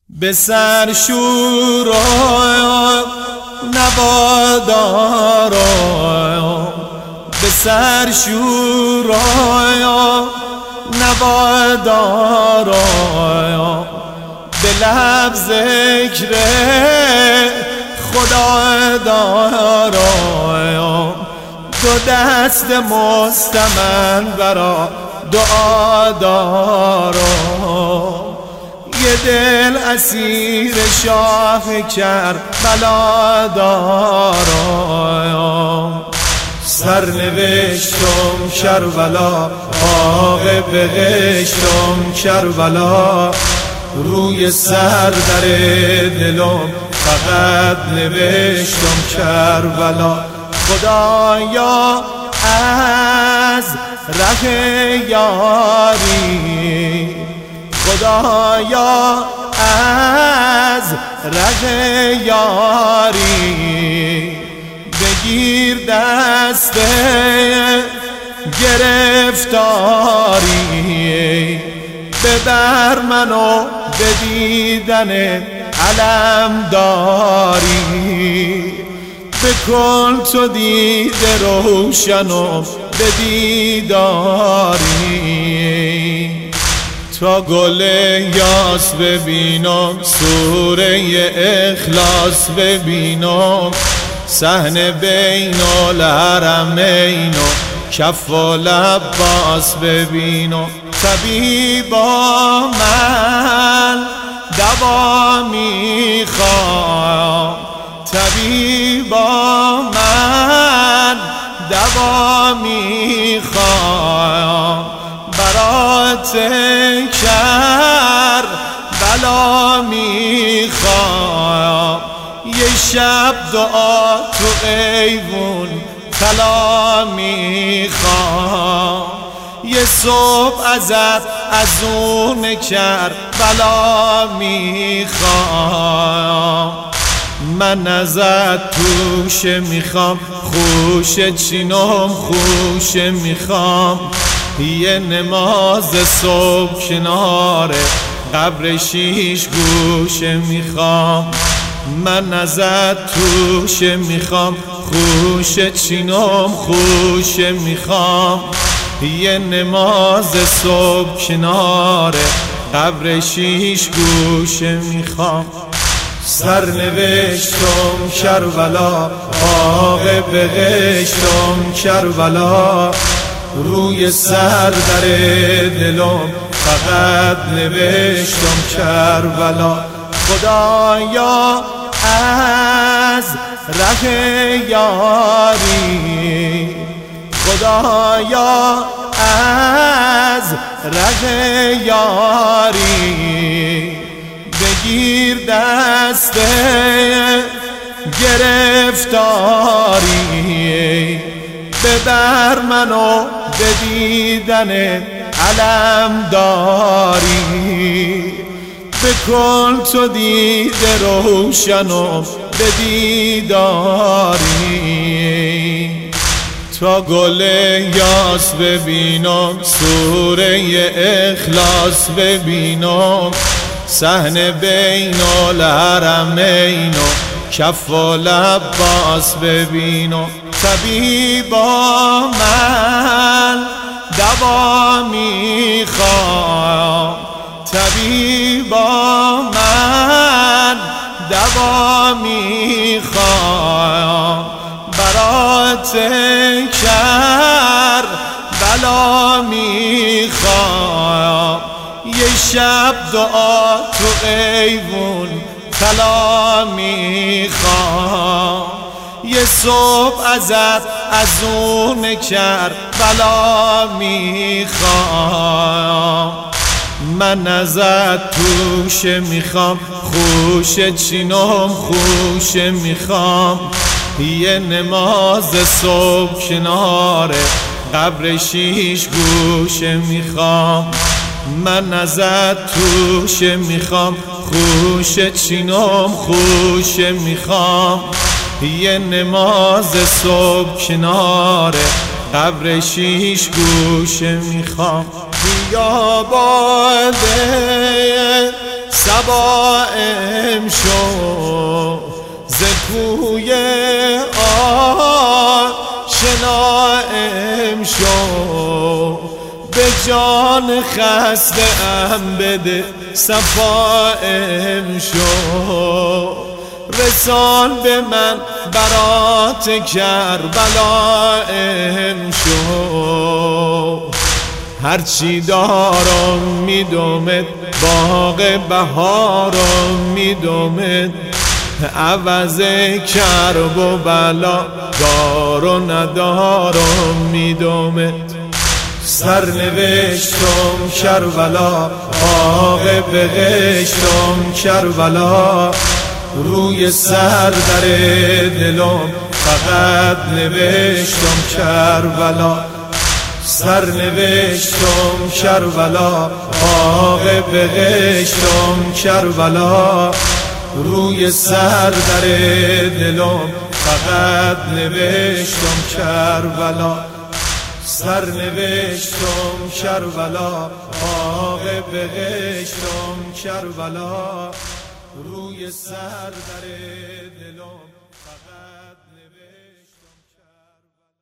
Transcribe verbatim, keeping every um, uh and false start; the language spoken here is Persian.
به سر شورای نوادارا، به سر شورای نوادارا، به لب ذکر خدا دارا، دو دست مستمن برا دعا دارا، یه دل اسیر شاه کربلا دارا. سرنوشتم کربلا، باغ بهشتم کربلا، روی سر در دلم فقط نوشتم کربلا. خدایا از ره یاری، خدایا از ره یاری، بگیر دست گرفتاری، ببر منو به دیدن علمداری، بکن تو دید روشنم به دیداری. تا گل یاس ببینم، سوره اخلاص ببینم، صحن بین الحرمین و کف العباس ببینم. طبیبا من دوا میخوام، طبیبا من دوا میخوام، برات کربلا میخوام. یه شب دعا تو ایوون طلا میخوام، یه صبح ازت از اون کربلا میخوام. من ازت توشه میخوام، خوشه چینم خوشه میخوام، یه نماز صبح کنار قبر شیش گوشه میخوام. من ازت توشه میخوام، خوشه چینم خوشه میخوام، یه نماز صبح کنار قبر شیش گوشه میخوام. سرنوشتم کربلا، باغ بهشتم کربلا، روی سر در دلم فقط نوشتم کربلا. خدایا از ره یاری، خدایا از ره یاری، بگیر دست گرفتاری، ببر منو به دیدن علمداری، بکن تو دید روشنم به دیداری. تا گل یاس ببینم، سوره اخلاص ببینم، صحن بین الحرمین و کف العباس ببینم. طبیبا من دوا میخوام، طبیبا من دوا میخوام، برات کربلا میخوام. یه شب دعا تو ایوون طلا میخوام، یه صبح ازت از اون کربلا میخوام. من ازت توشه میخوام، خوشه چینم خوشه میخوام، یه نماز صبح کنار قبر شیش گوشه میخوام. من ازت توشه میخوام، خوشه چینم خوشه میخوام، یه نماز صبح کنار قبر شیش گوشه میخوام. بیا باده سبائم شو ز کوی آشنایم شو به جان خسته ام بده صفایم شو رسان به من برات کربلایم شو هرچی دارم میدومت باغ بهارم میدومت عوض کرب و بلا دار و ندارم میدومت سرنوشتم کربلا باغ بهشتم کربلا روی سر در دلم فقط نوشتم کربلا سرنوشتم کربلا باغ بهشتم کربلا روی سر در دلم فقط نوشتم کربلا سرنوشتم کربلا باغ بهشتم کربلا روی سر در دلم فقط نوشتم